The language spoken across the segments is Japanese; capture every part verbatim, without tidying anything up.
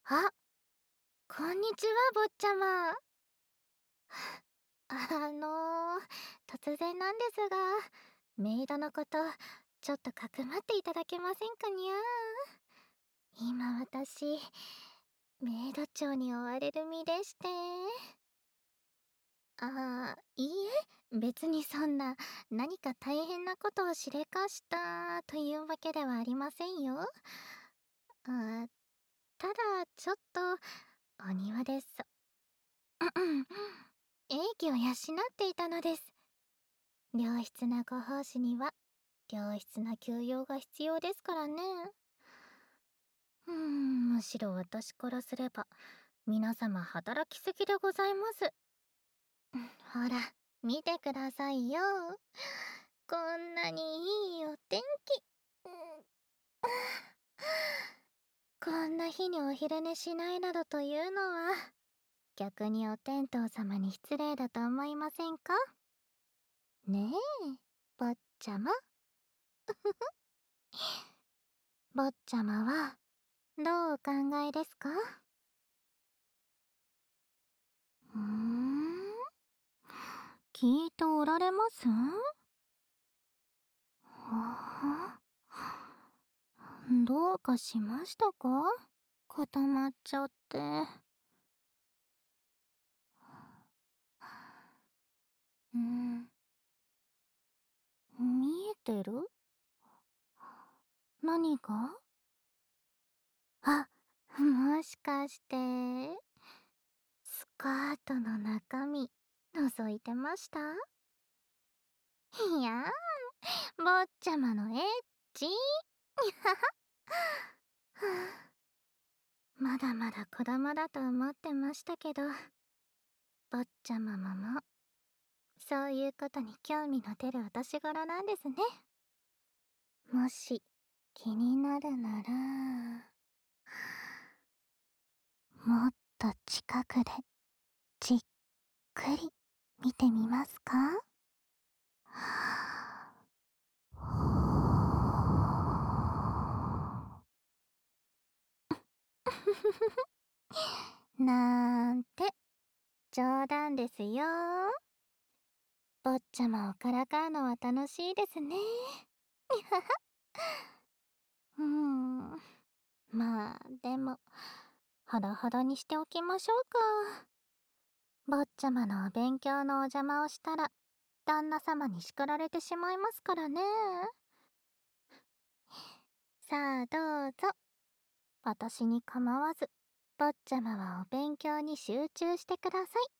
あ、こんにちは、坊ちゃま。あの、突然なんですが、メイドのこと、ちょっとかくまっていただけませんかにゃ。今私、メイド長に追われる身でして。ああ、いいえ、別にそんな、何か大変なことをしでかしたというわけではありませんよ。あ、ただ、ちょっと、お庭です。英気を養っていたのです。良質なご奉仕には、良質な休養が必要ですからね。うーん、むしろ私からすれば、皆様働きすぎでございます。ほら、見てくださいよ。こんなにいいお天気。こんな日にお昼寝しないなどというのは、逆にお天道様に失礼だと思いませんか？ねえ、坊ちゃま。坊ちゃまは、どうお考えですか？うーん、聞いておられます？はあ、どうかしましたか？固まっちゃって。うん、見えてる？何が？あ、もしかして、スカートの中身、覗いてました？いやー、坊ちゃまのエッチ。はあ、まだまだ子供だと思ってましたけど、坊ちゃまもも、そういうことに興味の出るお年頃なんですね。もし、気になるなら、もっと近くで、じっくり見てみますか？なんて、冗談ですよ。坊ちゃまをからかうのは楽しいですね。うーん。まあ、でも、ほどほどにしておきましょうか。坊ちゃまのお勉強のお邪魔をしたら、旦那様に叱られてしまいますからね。さあ、どうぞ。私に構わず、坊ちゃまはお勉強に集中してください。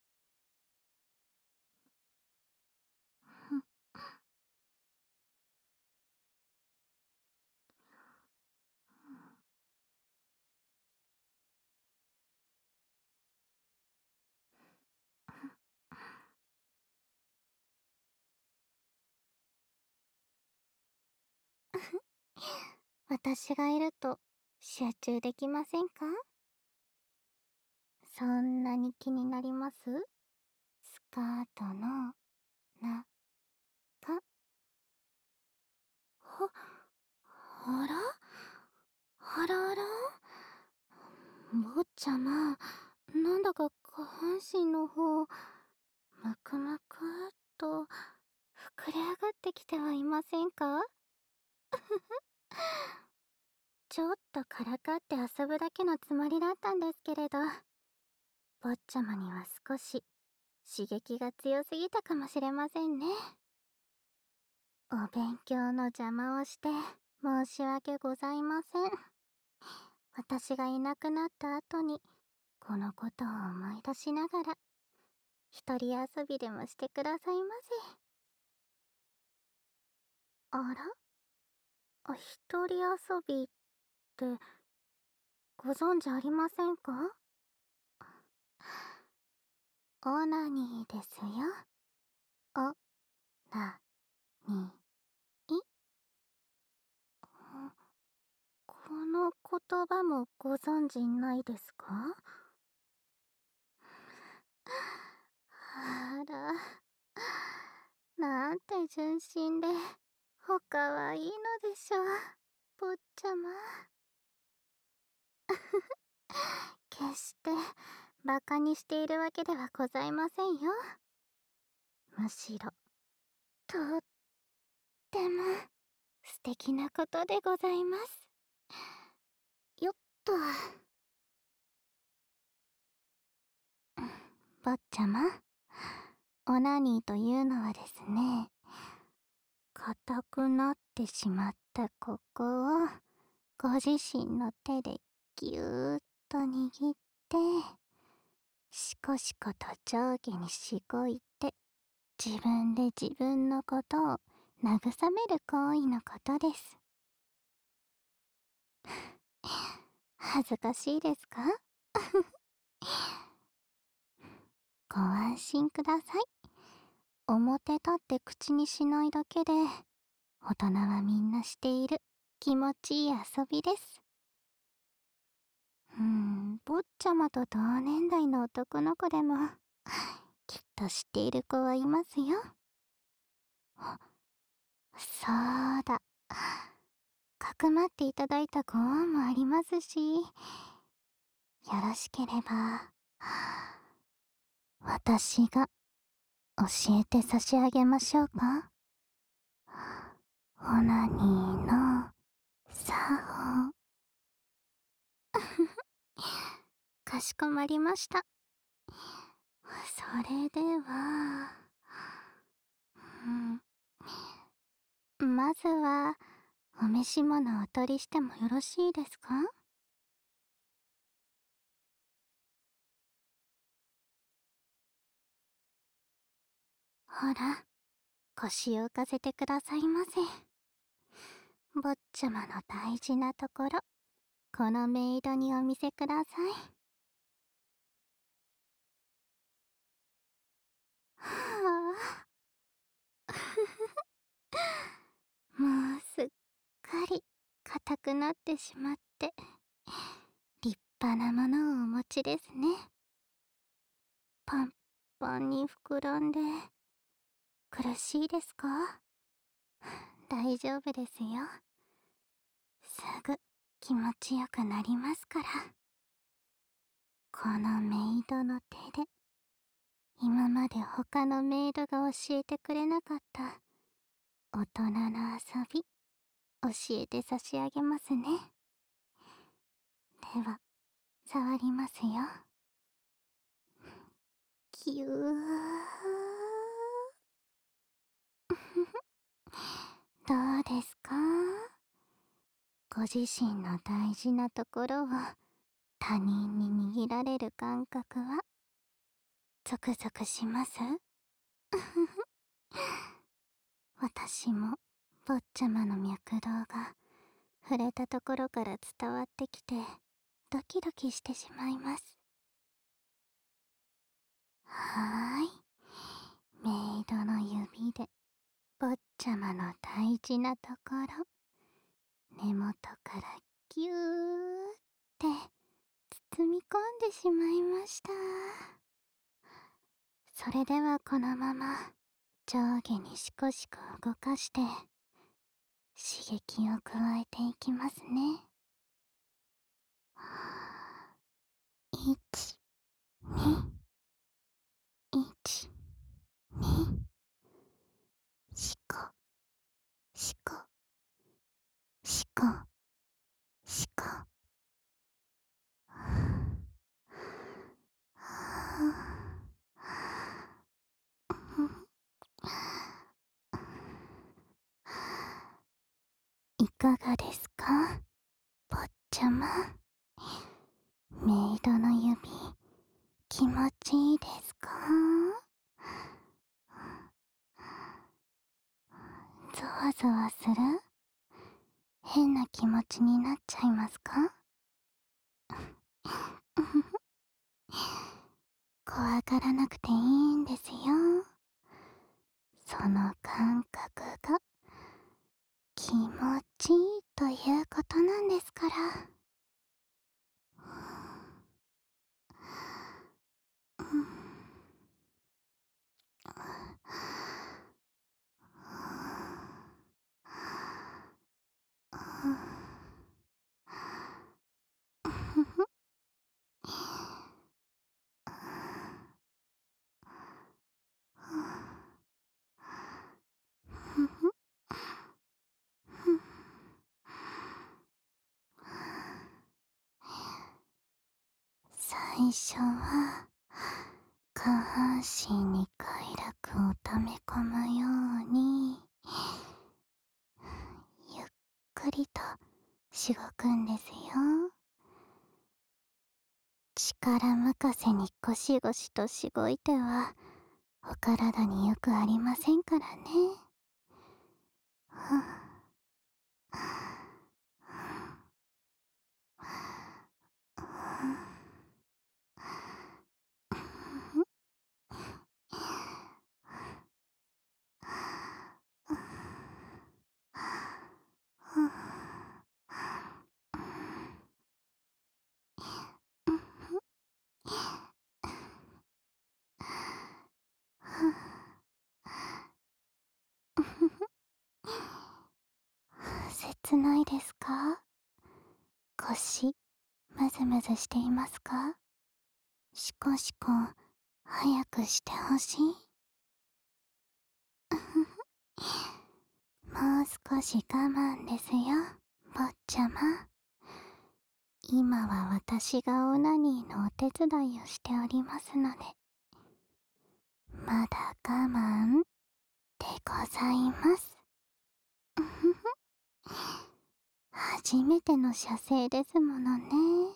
私がいると集中できませんか？そんなに気になります？スカートの中。は、あらあらあら、坊ちゃま、なんだか下半身の方、むくむくっと膨れ上がってきてはいませんか？ちょっとからかって遊ぶだけのつもりだったんですけれど、坊ちゃまには少し刺激が強すぎたかもしれませんね。お勉強の邪魔をして申し訳ございません。私がいなくなった後に、このことを思い出しながら、一人遊びでもしてくださいませ。あら、あ、一人遊びってご存知ありませんか？オナニーですよ。オナニー。この言葉もご存知ないですか？あら、なんて純真で、おかわいいのでしょう、坊ちゃま。 決してバカにしているわけではございませんよ。むしろとっても素敵なことでございます。よっと。坊ちゃま、オナニーというのはですね、硬くなってしまったここをご自身の手でぎゅーっと握って、しこしこと上下にしごいて、自分で自分のことを慰める行為のことです。恥ずかしいですか？ご安心ください。表立って口にしないだけで、大人はみんなしている気持ちいい遊びです。うーん、坊ちゃまと同年代の男の子でも、きっと知っている子はいますよ。あ、そうだ。かくまっていただいたご恩もありますし、よろしければ、私が教えて差し上げましょうか。オナニーの作法。かしこまりました。それでは、うん、まずはお召し物をお取りしてもよろしいですか？ほら、腰を浮かせてくださいませ。坊ちゃまの大事なところ、このメイドにお見せください。はあ、もうすっかり硬くなってしまって、立派なものをお持ちですね。パンパンに膨らんで、苦しいですか？大丈夫ですよ。すぐ気持ちよくなりますから。このメイドの手で、今まで他のメイドが教えてくれなかった大人の遊び、教えて差し上げますね。では、触りますよ。ぎゅー。どうですか？ご自身の大事なところを他人に握られる感覚はゾクゾクします？私も坊ちゃまの脈動が触れたところから伝わってきてドキドキしてしまいます。はーい。メイドの指で坊ちゃまの大事なところ、根元からぎゅーって包み込んでしまいました。それではこのまま上下にしこしこ動かして刺激を加えていきますね。いち、に、いち、に、しこ、しこ、しこ、しこ。いかがですか、坊ちゃま。メイドの指、気持ちいいですか？ゾワゾワする？変な気持ちになっちゃいますか？怖がらなくていいんですよ。その感覚が気持ちいいということなんですから。 最初は下半身に快楽を溜め込むようにゆっくりとしごくんですよ。力任せにゴシゴシとしごいてはお体によくありませんからね。ふん切ないですか？腰ムズムズしていますか？シコシコ早くしてほしい。もう少し我慢ですよ、坊ちゃま。今は私がオナニーのお手伝いをしておりますので、まだ我慢でございます。初めての射精ですものね。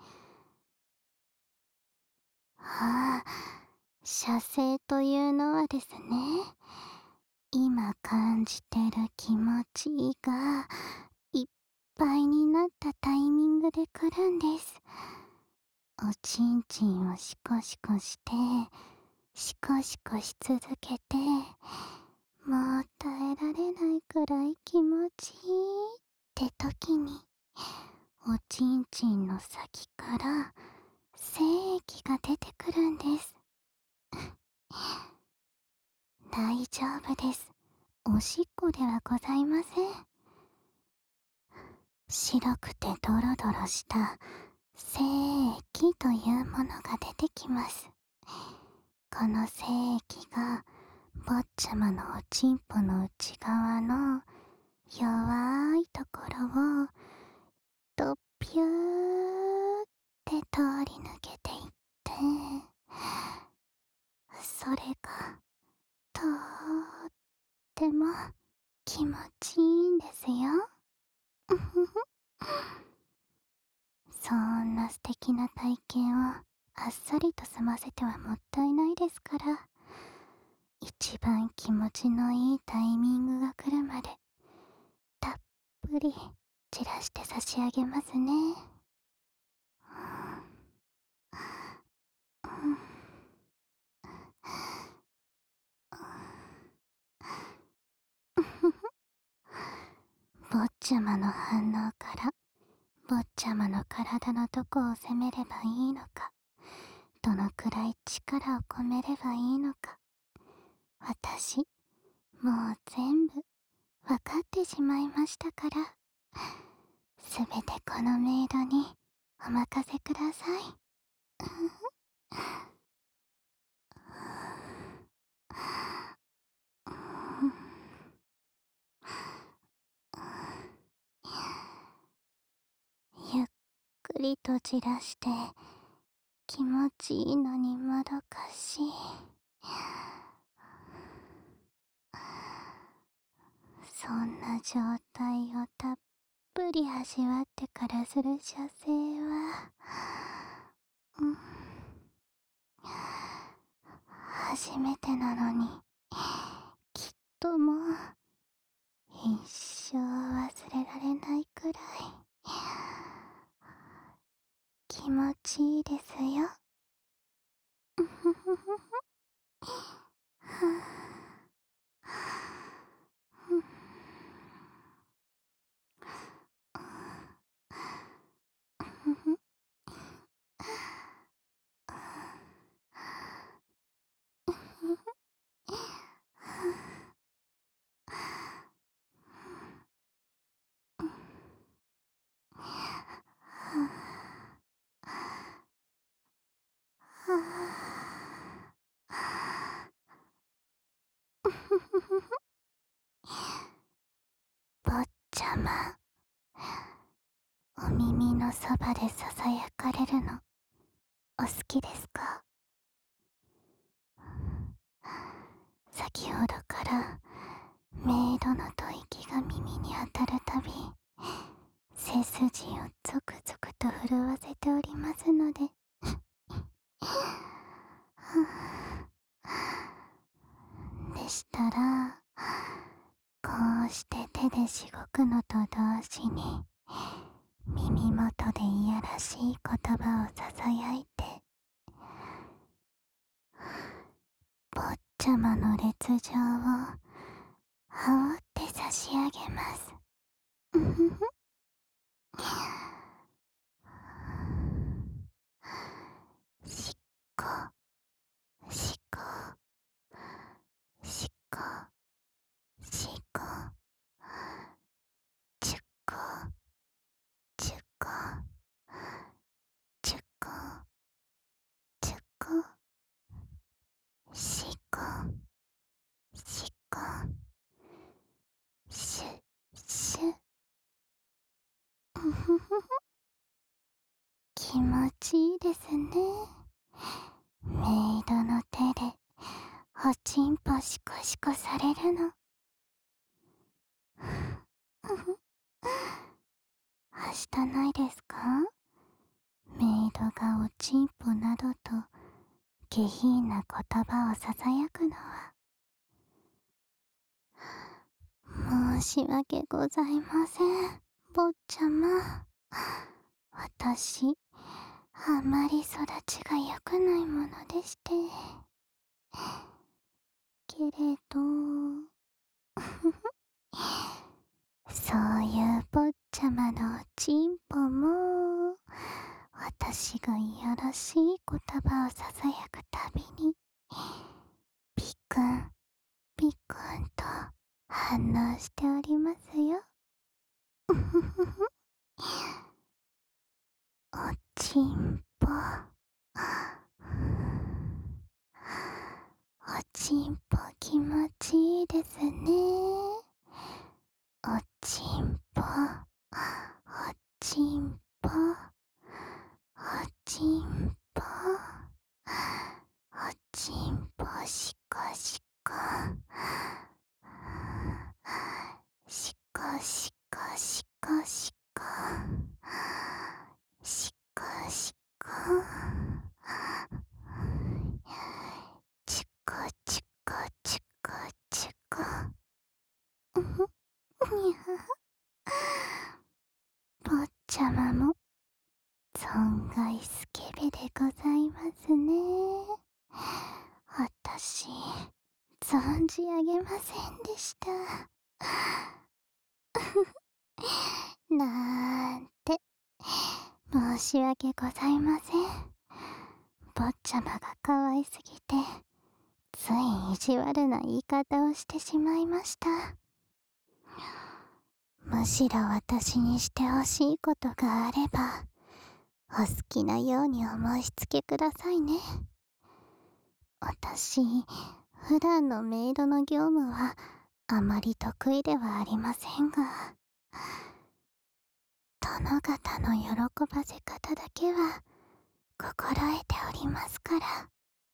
はあ、射精というのはですね、今感じてる気持ちがいっぱいになったタイミングで来るんです。おちんちんをシコシコして、シコシコし続けて、もう耐えられないくらい気持ちいいって時に、おちんちんの先から精液が出てくるんです。大丈夫です。おしっこではございません。白くてドロドロした精液というものが出てきます。この精液が坊ちゃまのおちんぽの内側の弱いところをとぴゅーって通り抜けていって、それがとっても気持ちいいんですよ。そんな素敵な体験をあっさりと済ませてはもったいないですから、一番気持ちのいいタイミングが来るまでたっぷり散らして差し上げますね。坊ちゃまの反応から坊ちゃまの体のどこを攻めればいいのか、どのくらい力を込めればいいのか、私もう全部わかってしまいましたから、すべてこのメイドにお任せください。ゆっくりと散らして気持ちいいのにもどかしい。そんな状態をたっぷり味わってからする射精は、うん、初めてなのにきっともう一生忘れられないくらい気持ちいいですよ。坊ちゃま、お耳のそばでささやかれるのお好きですか？先ほどからメイドの吐息が耳に当たるたび、背筋をゾクゾクと震わせておりますのででしたら、こうして手でしごくのと同時に耳元でいやらしい言葉をささやいて、坊ちゃまの烈状を煽って差し上げます。うふふ。しっこしっこしっこしっこちゅっこちゅっこちゅっこちゅっこしっこしっこしゅしゅうふふふ。気持ちいいですね。メイドの手でおちんぽシコシコされるの。はしたないですか？メイドがおちんぽなどと下品な言葉をささやくのは。申し訳ございません、坊ちゃま。私、あまり育ちが良くないものでして。けれどそういう坊ちゃまのおちんぽも、私がいやらしい言葉をささやくたびにピクンピクンと反応しておりますよ。おちんぽ、おちんぽ気持ちいいですね。おちんぽ、おちんぽ、おちんぽ、おちんぽしこしこ、しこしこしこしこ、しこしこ、ちゅこちゅこちゅこちゅこ、うふにゃ。坊ちゃまも存外スケベでございますね。あたし存じ上げませんでした。なんて申し訳ございません。坊ちゃまが可愛すぎてつい意地悪な言い方をしてしまいました。むしろ私にしてほしいことがあればお好きなようにお申し付けくださいね。私、普段のメイドの業務はあまり得意ではありませんが、殿方の喜ばせ方だけは心得ておりますから。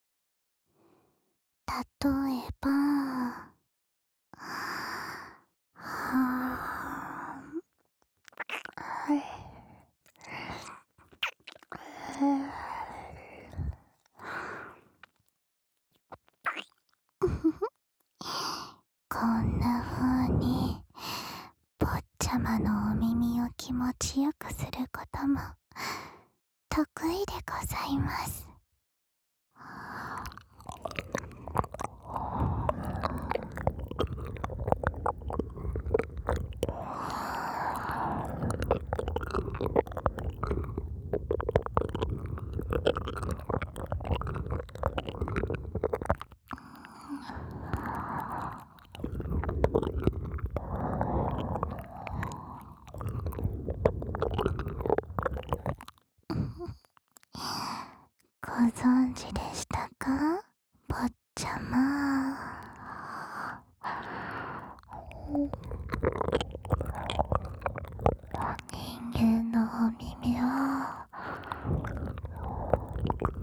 例えば、はあ、こんな風に坊ちゃまのお耳を気持ちよくすることも得意でございます。ご存知でしたか、坊ちゃま。人間のお耳は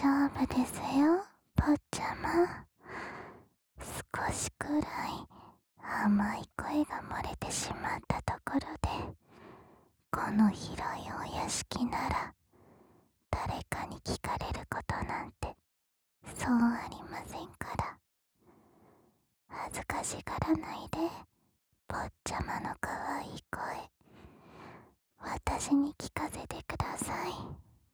丈夫ですよ、坊ちゃま。少しくらい甘い声が漏れてしまったところで、この広いお屋敷なら誰かに聞かれることなんてそうありませんから。恥ずかしがらないで、坊ちゃまの可愛い声、私に聞かせてください。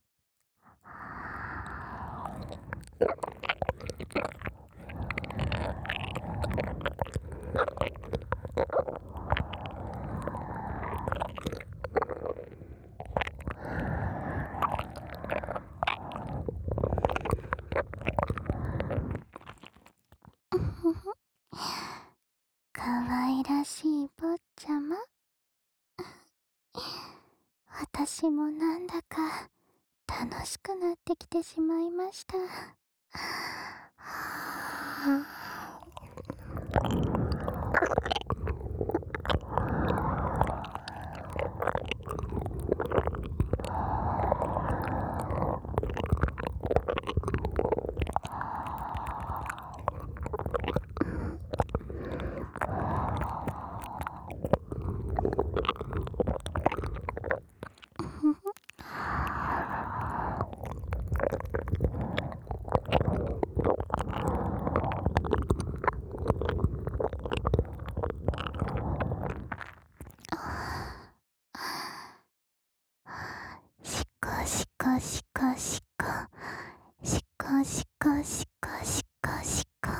可愛らしい坊ちゃま。私もなんだか楽しくなってきてしまいました。しこしこしこしこしこしこしこしこしこ。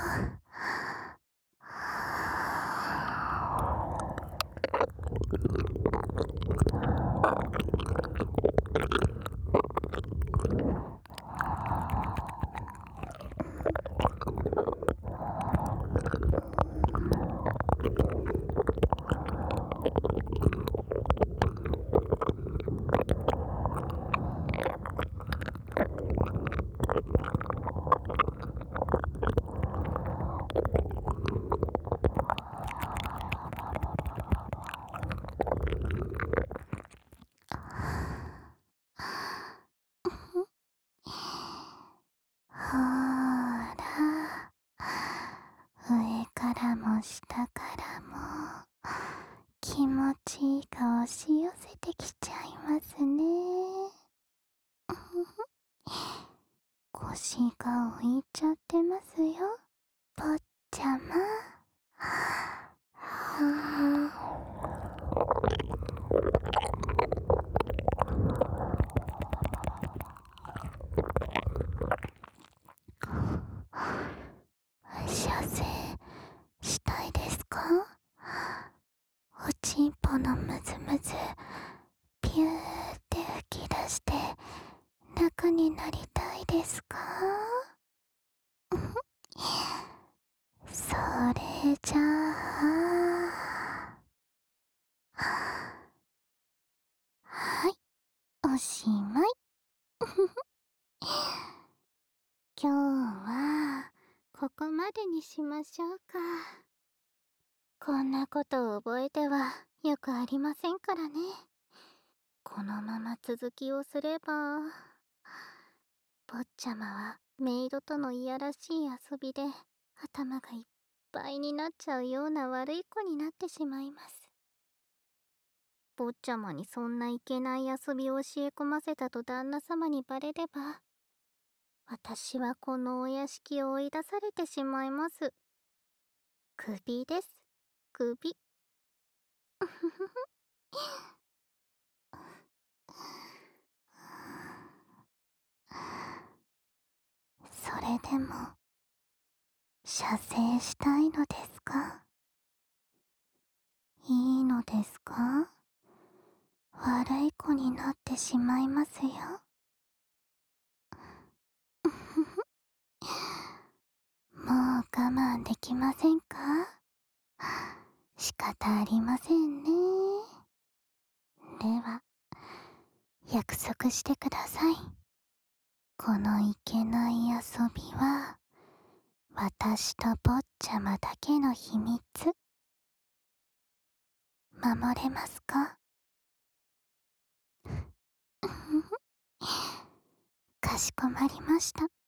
ほーら、上からも下からも気持ちが押し寄せてきちゃいますね。腰が浮いちゃってますよ、坊ちゃま。射精したいですか？おちんぽのムズムズピューって吹き出して楽になりたいですか？それじゃあ、はい、おしまい。今日はここまでにしましょうか。こんなことを覚えてはよくありませんからね。このまま続きをすれば、坊ちゃまはメイドとのいやらしい遊びで頭がいっぱいになっちゃうような悪い子になってしまいます。坊ちゃまにそんないけない遊びを教え込ませたと旦那様にバレれば、私はこのお屋敷を追い出されてしまいます。首です。首。それでも射精したいのですか？いいのですか？悪い子になってしまいますよ。もう我慢できませんか？仕方ありませんね。では、約束してください。このいけない遊びは、私と坊ちゃまだけの秘密。守れますか？かしこまりました。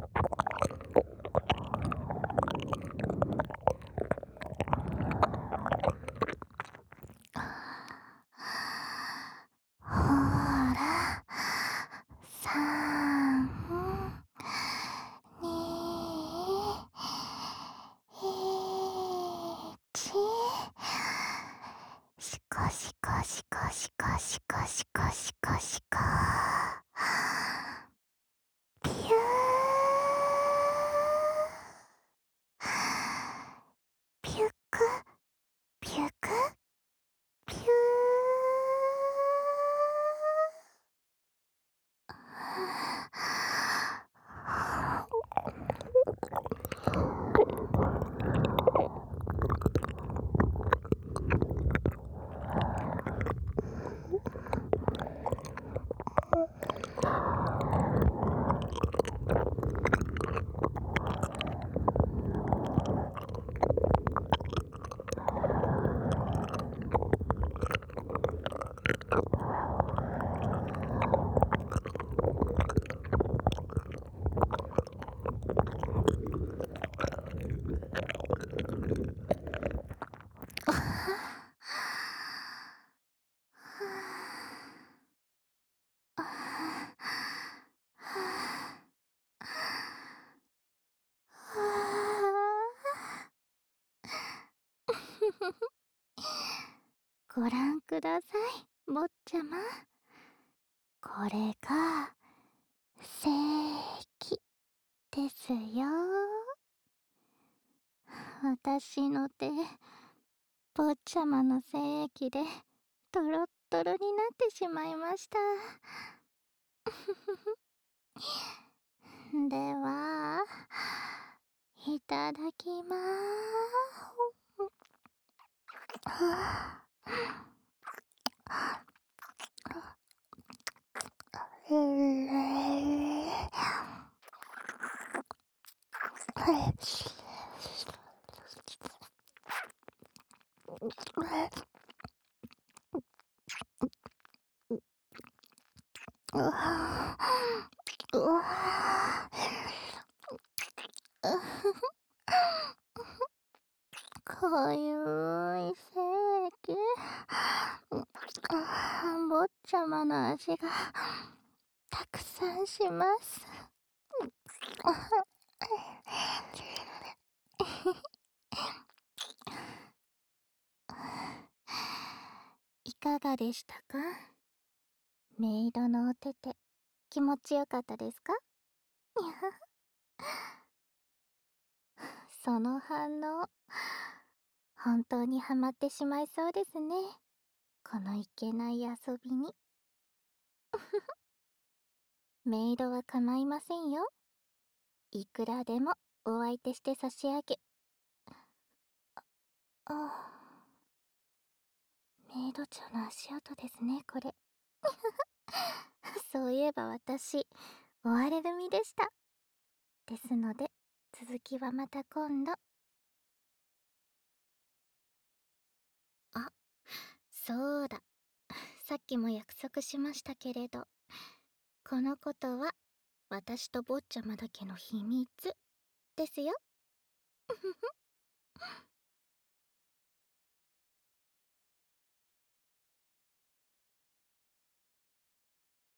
ご覧ください、坊ちゃま。これが正規ですよ。私の手、坊ちゃまの精液でトロットロになってしまいました。では、いただきまーす。うわうわかゆい精液。坊ちゃまの味がたくさんします。いかがでしたか？メイドのお手手、気持ちよかったですか？その反応、本当にハマってしまいそうですね。このいけない遊びに。メイドは構いませんよ。いくらでもお相手して差し上げ。あ、メイド長の足音ですね、これ。そういえば私、追われ組でした。ですので、続きはまた今度。あ、そうだ。さっきも約束しましたけれど、このことは私と坊ちゃまだけの秘密ですよ。